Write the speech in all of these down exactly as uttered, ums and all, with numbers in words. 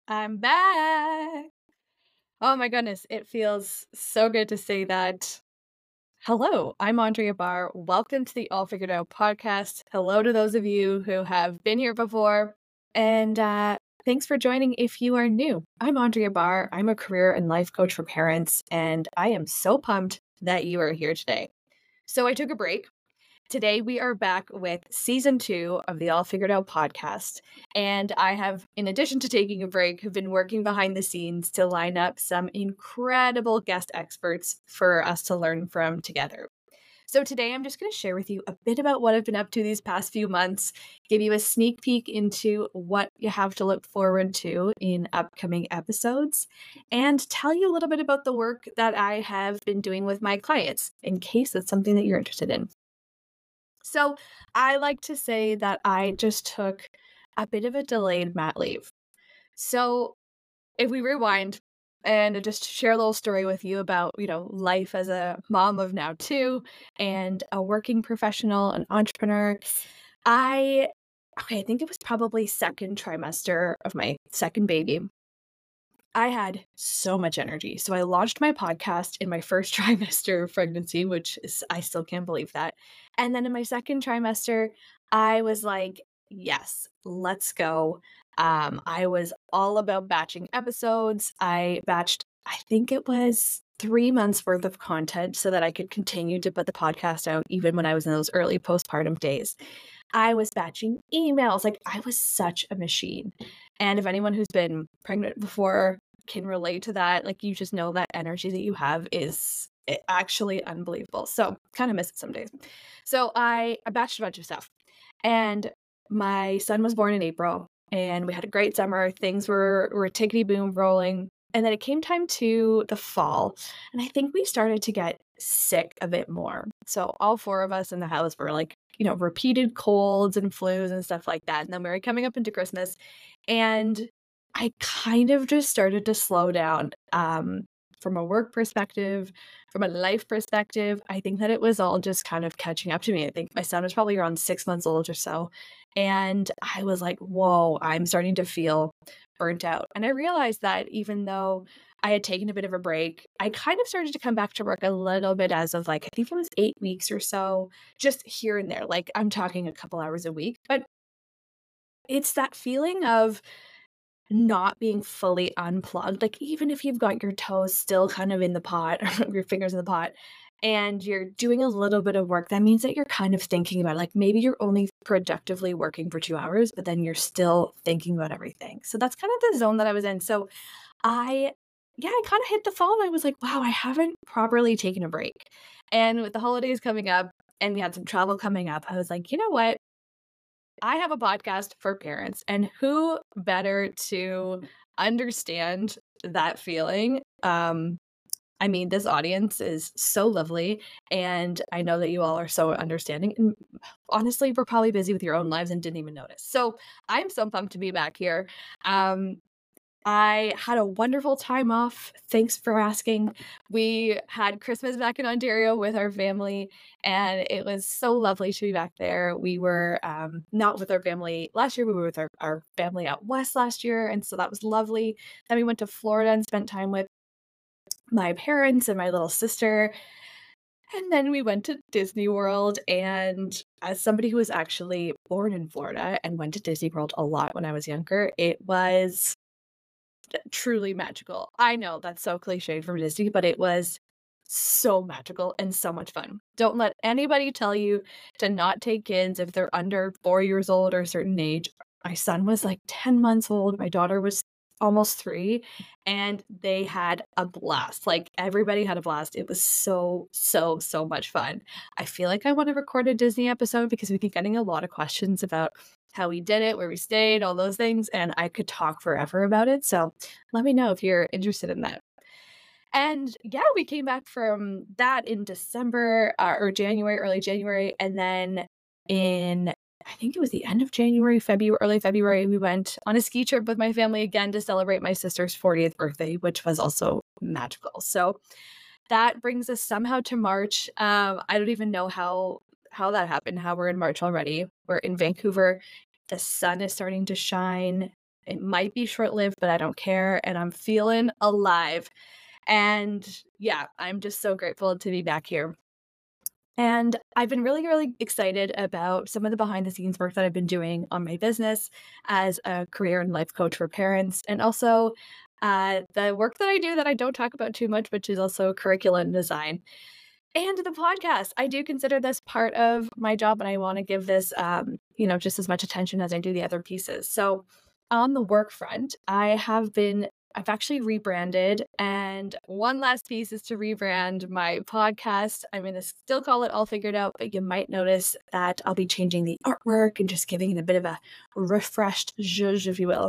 I'm back. Oh my goodness, it feels so good to say that. Hello, I'm Andrea Barr. Welcome to the All Figured Out podcast. Hello to those of you who have been here before. And uh, thanks for joining if you are new. I'm Andrea Barr. I'm a career and life coach for parents, and I am so pumped that you are here today. So I took a break. Today, we are back with season two of the All Figured Out podcast. And I have, in addition to taking a break, have been working behind the scenes to line up some incredible guest experts for us to learn from together. So today, I'm just going to share with you a bit about what I've been up to these past few months, give you a sneak peek into what you have to look forward to in upcoming episodes, and tell you a little bit about the work that I have been doing with my clients in case that's something that you're interested in. So I like to say that I just took a bit of a delayed mat leave. So if we rewind and just share a little story with you about, you know, life as a mom of now two and a working professional, an entrepreneur, I okay, I think it was probably second trimester of my second baby. I had so much energy. So I launched my podcast in my first trimester of pregnancy, which is, I still can't believe that. And then in my second trimester, I was like, yes, let's go. Um, I was all about batching episodes. I batched, I think it was three months worth of content so that I could continue to put the podcast out even when I was in those early postpartum days. I was batching emails. Like I was such a machine. And if anyone who's been pregnant before can relate to that, like you just know that energy that you have is a- actually unbelievable. So kind of miss it some days. So I, I batched a bunch of stuff. And my son was born in April and we had a great summer. Things were were tickety boom rolling. And then it came time to the fall. And I think we started to get sick a bit more. So all four of us in the house were like, you know, repeated colds and flus and stuff like that. And then we were coming up into Christmas. And I kind of just started to slow down, um, from a work perspective, from a life perspective. I think that it was all just kind of catching up to me. I think my son was probably around six months old or so, and I was like, "Whoa, I'm starting to feel burnt out." And I realized that even though I had taken a bit of a break, I kind of started to come back to work a little bit as of like, I think it was eight weeks or so, just here and there. Like, I'm talking a couple hours a week, but it's that feeling of not being fully unplugged, like, even if you've got your toes still kind of in the pot or your fingers in the pot, and you're doing a little bit of work, that means that you're kind of thinking about, like, maybe you're only productively working for two hours, but then you're still thinking about everything. So that's kind of the zone that I was in. So I yeah, I kinda hit the fall and I was like, "Wow, I haven't properly taken a break." And with the holidays coming up and we had some travel coming up, I was like, "You know what? I have a podcast for parents, and who better to understand that feeling? Um, I mean, this audience is so lovely, and I know that you all are so understanding. And honestly, we're probably busy with your own lives and didn't even notice. So I'm so pumped to be back here. Um, I had a wonderful time off. Thanks for asking. We had Christmas back in Ontario with our family, and it was so lovely to be back there. We were um, not with our family last year, we were with our, our family out west last year, and so that was lovely. Then we went to Florida and spent time with my parents and my little sister. And then we went to Disney World. And as somebody who was actually born in Florida and went to Disney World a lot when I was younger, it was truly magical. I know that's so cliched from Disney, but it was so magical and so much fun. Don't let anybody tell you to not take kids if they're under four years old or a certain age. My son was like ten months old, my daughter was almost three, and they had a blast. Like, everybody had a blast. It was so, so, so much fun. I feel like I wanna record a Disney episode because we keep getting a lot of questions about how we did it, where we stayed, all those things, and I could talk forever about it, so let me know if you're interested in that. And yeah, we came back from that in December, uh, or January, early January, and then in I think it was the end of January, February, early February, we went on a ski trip with my family again to celebrate my sister's fortieth birthday, which was also magical. So that brings us somehow to March. Um, I don't even know how how that happened, how we're in March already. We're in Vancouver. The sun is starting to shine. It might be short-lived, but I don't care, and I'm feeling alive. And yeah, I'm just so grateful to be back here. And I've been really, really excited about some of the behind the scenes work that I've been doing on my business as a career and life coach for parents, and also uh, the work that I do that I don't talk about too much, which is also curriculum design. And the podcast. I do consider this part of my job, and I want to give this, um, you know, just as much attention as I do the other pieces. So, on the work front, I have been, I've actually rebranded, and one last piece is to rebrand my podcast. I'm going to still call it All Figured Out, but you might notice that I'll be changing the artwork and just giving it a bit of a refreshed zhuzh, if you will.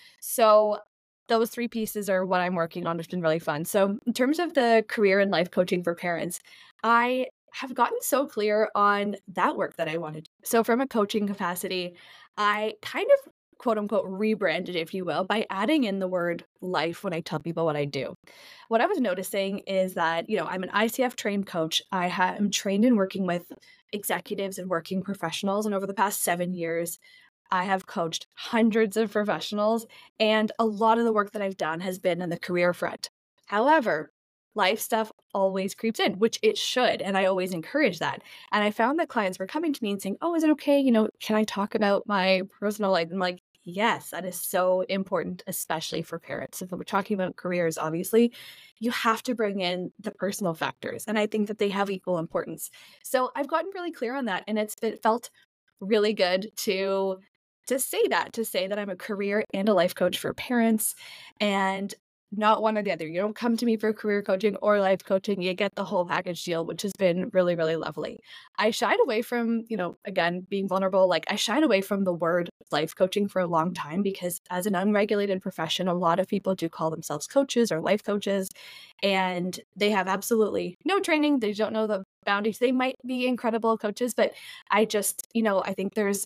So, those three pieces are what I'm working on. It's been really fun. So, in terms of the career and life coaching for parents, I have gotten so clear on that work that I wanted. So, from a coaching capacity, I kind of quote unquote rebranded, if you will, by adding in the word life when I tell people what I do. What I was noticing is that, you know, I'm an I C F trained coach. I ha- am trained in working with executives and working professionals. And over the past seven years, I have coached hundreds of professionals, and a lot of the work that I've done has been in the career front. However, life stuff always creeps in, which it should, and I always encourage that. And I found that clients were coming to me and saying, "Oh, is it okay? You know, can I talk about my personal life?" I'm like, "Yes, that is so important, especially for parents. If we're talking about careers, obviously, you have to bring in the personal factors, and I think that they have equal importance." So I've gotten really clear on that, and it's it felt really good to to say that, to say that I'm a career and a life coach for parents, and not one or the other. You don't come to me for career coaching or life coaching. You get the whole package deal, which has been really, really lovely. I shied away from, you know, again, being vulnerable. Like I shied away from the word life coaching for a long time because as an unregulated profession, a lot of people do call themselves coaches or life coaches, and they have absolutely no training. They don't know the boundaries. They might be incredible coaches, but I just, you know, I think there's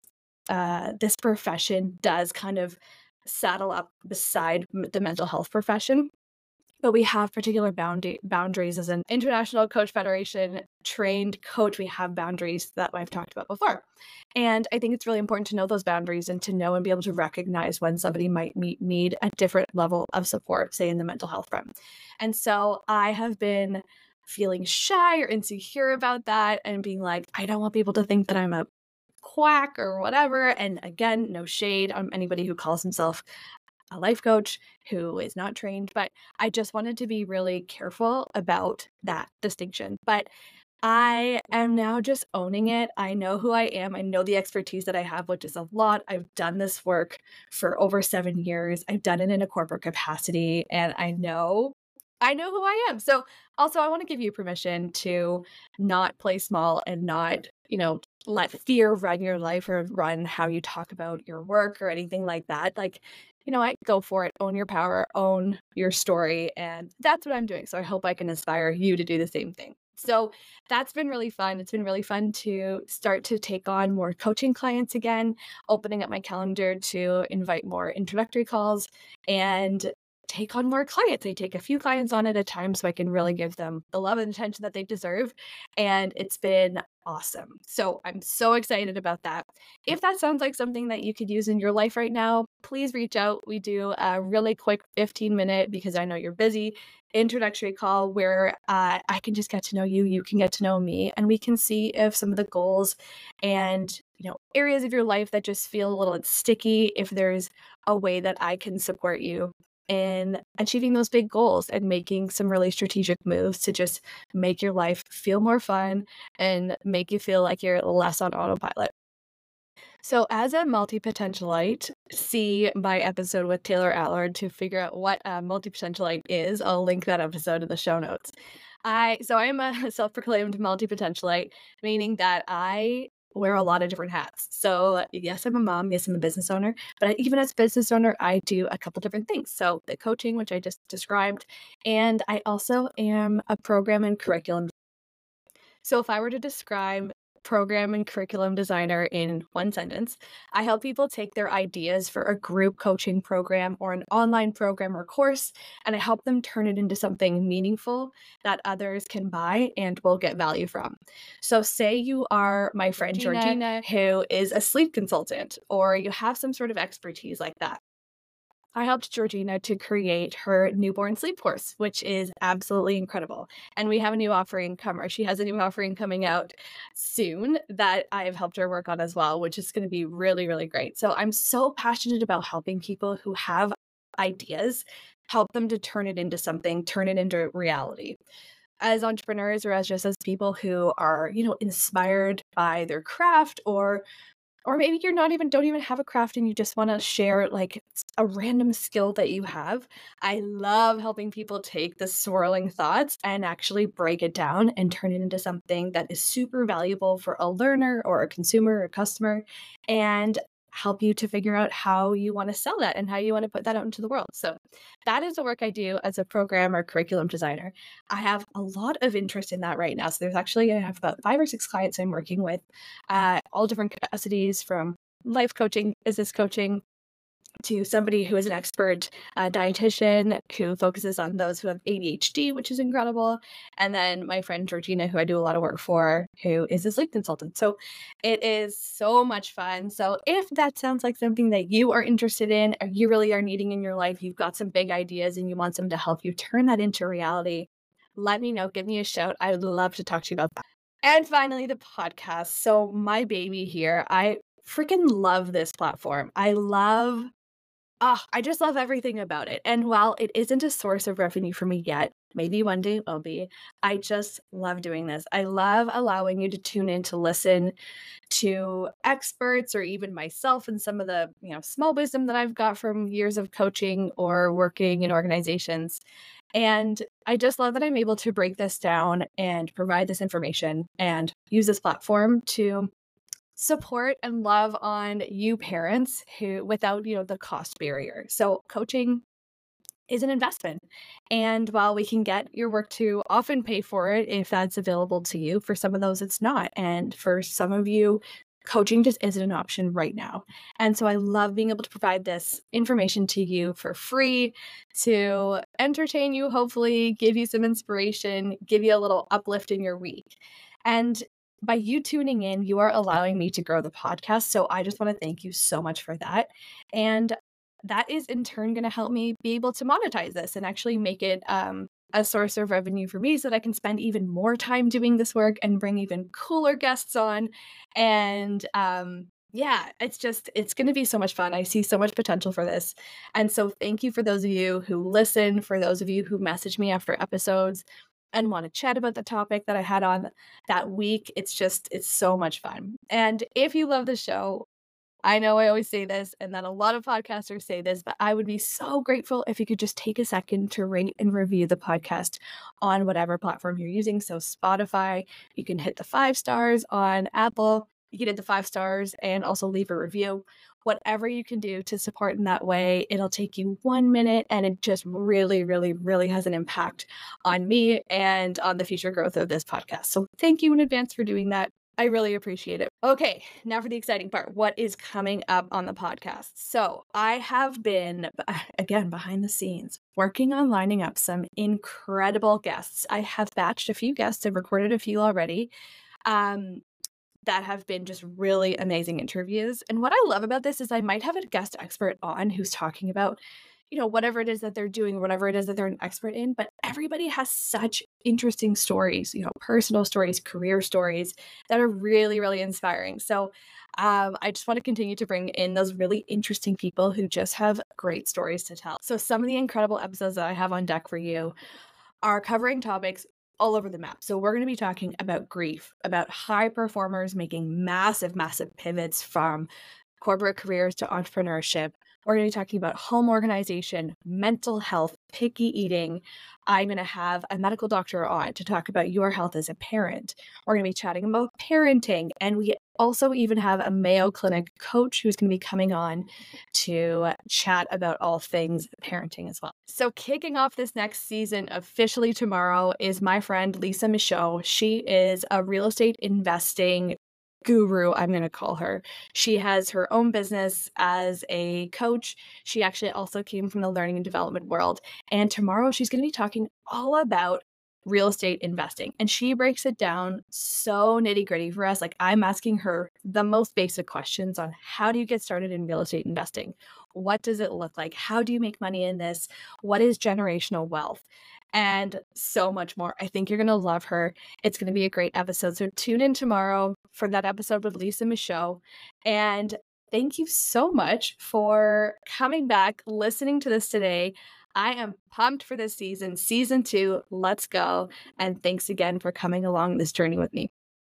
uh, this profession does kind of saddle up beside m- the mental health profession. But we have particular boundary boundaries as an International Coach Federation trained coach. We have boundaries that I've talked about before. And I think it's really important to know those boundaries and to know and be able to recognize when somebody might meet, need a different level of support, say in the mental health front. And so I have been feeling shy or insecure about that and being like, I don't want people to think that I'm a quack or whatever. And again, no shade on anybody who calls himself a life coach who is not trained, but I just wanted to be really careful about that distinction. But I am now just owning it. I know who I am. I know the expertise that I have, which is a lot. I've done this work for over seven years. I've done it in a corporate capacity, and I know I know who I am. So also I want to give you permission to not play small and not, you know, let fear run your life or run how you talk about your work or anything like that. Like, you know, I go for it, own your power, own your story. And that's what I'm doing. So I hope I can inspire you to do the same thing. So that's been really fun. It's been really fun to start to take on more coaching clients again, opening up my calendar to invite more introductory calls and take on more clients. I take a few clients on at a time so I can really give them the love and attention that they deserve. And it's been awesome. So I'm so excited about that. If that sounds like something that you could use in your life right now, please reach out. We do a really quick fifteen minute, because I know you're busy, introductory call where uh, I can just get to know you, you can get to know me, and we can see if some of the goals and, you know, areas of your life that just feel a little sticky, if there's a way that I can support you in achieving those big goals and making some really strategic moves to just make your life feel more fun and make you feel like you're less on autopilot. So, as a multi potentialite, see my episode with Taylor Allard to figure out what a multi potentialite is. I'll link that episode in the show notes. I so I am a self proclaimed multi potentialite, meaning that I wear a lot of different hats. So, yes, I'm a mom. Yes, I'm a business owner. But I, even as a business owner, I do a couple different things. So, the coaching, which I just described, and I also am a program and curriculum. So, if I were to describe program and curriculum designer in one sentence, I help people take their ideas for a group coaching program or an online program or course, and I help them turn it into something meaningful that others can buy and will get value from. So, say you are my friend Georgina, Georgina. who is a sleep consultant, or you have some sort of expertise like that. I helped Georgina to create her newborn sleep course, which is absolutely incredible. And we have a new offering come, or she has a new offering coming out soon that I have helped her work on as well, which is going to be really, really great. So I'm so passionate about helping people who have ideas, help them to turn it into something, turn it into reality. As entrepreneurs or as just as people who are, you know, inspired by their craft, or or maybe you're not even don't even have a craft and you just wanna share, like, s a random skill that you have. I love helping people take the swirling thoughts and actually break it down and turn it into something that is super valuable for a learner or a consumer or customer, and help you to figure out how you wanna sell that and how you wanna put that out into the world. So, that is the work I do as a program or curriculum designer. I have a lot of interest in that right now. So there's actually I have about five or six clients I'm working with, uh, all different capacities from life coaching, business coaching, to somebody who is an expert uh, dietitian who focuses on those who have A D H D, which is incredible. And then my friend Georgina, who I do a lot of work for, who is a sleep consultant. So it is so much fun. So if that sounds like something that you are interested in, or you really are needing in your life, you've got some big ideas and you want them to help you turn that into reality, let me know. Give me a shout. I would love to talk to you about that. And finally, the podcast. So my baby here, I freaking love this platform. I love Ah, I just love everything about it, and while it isn't a source of revenue for me yet, maybe one day it will be, I just love doing this. I love allowing you to tune in to listen to experts or even myself and some of the, you know, small wisdom that I've got from years of coaching or working in organizations, and I just love that I'm able to break this down and provide this information and use this platform to support and love on you parents who without, you know, the cost barrier. So coaching is an investment. And while we can get your work to often pay for it if that's available to you, for some of those it's not. And for some of you, coaching just isn't an option right now. And so I love being able to provide this information to you for free to entertain you, hopefully give you some inspiration, give you a little uplift in your week. And by you tuning in, you are allowing me to grow the podcast. So I just want to thank you so much for that. And that is in turn going to help me be able to monetize this and actually make it um, a source of revenue for me so that I can spend even more time doing this work and bring even cooler guests on. And um, yeah, it's just, it's going to be so much fun. I see so much potential for this. And so thank you for those of you who listen, for those of you who message me after episodes and want to chat about the topic that I had on that week. It's just, it's so much fun. And if you love the show, I know I always say this and that a lot of podcasters say this, but I would be so grateful if you could just take a second to rate and review the podcast on whatever platform you're using. So Spotify, you can hit the five stars. On Apple, you can hit the five stars and also leave a review. Whatever you can do to support in that way, it'll take you one minute and it just really, really, really has an impact on me and on the future growth of this podcast. So thank you in advance for doing that. I really appreciate it. Okay, now for the exciting part. What is coming up on the podcast? So, I have been, again, behind the scenes, working on lining up some incredible guests. I have batched a few guests, I've recorded a few already. Um, that have been just really amazing interviews. And what I love about this is I might have a guest expert on who's talking about, you know, whatever it is that they're doing, whatever it is that they're an expert in, but everybody has such interesting stories, you know, personal stories, career stories that are really, really inspiring. So um, I just want to continue to bring in those really interesting people who just have great stories to tell. So some of the incredible episodes that I have on deck for you are covering topics all over the map. So we're going to be talking about grief, about high performers making massive, massive pivots from corporate careers to entrepreneurship. We're going to be talking about home organization, mental health, picky eating. I'm going to have a medical doctor on to talk about your health as a parent. We're going to be chatting about parenting. And we also even have a Mayo Clinic coach who's going to be coming on to chat about all things parenting as well. So kicking off this next season officially tomorrow is my friend Lisa Michaud. She is a real estate investing guru, I'm going to call her. She has her own business as a coach. She actually also came from the learning and development world. And tomorrow she's going to be talking all about real estate investing. And she breaks it down so nitty gritty for us. Like I'm asking her the most basic questions on how do you get started in real estate investing? What does it look like? How do you make money in this? What is generational wealth? And so much more. I think you're going to love her. It's going to be a great episode. So tune in tomorrow for that episode with Lisa Michaud. And thank you so much for coming back, listening to this today. I am pumped for this season, season two. Let's go. And thanks again for coming along this journey with me.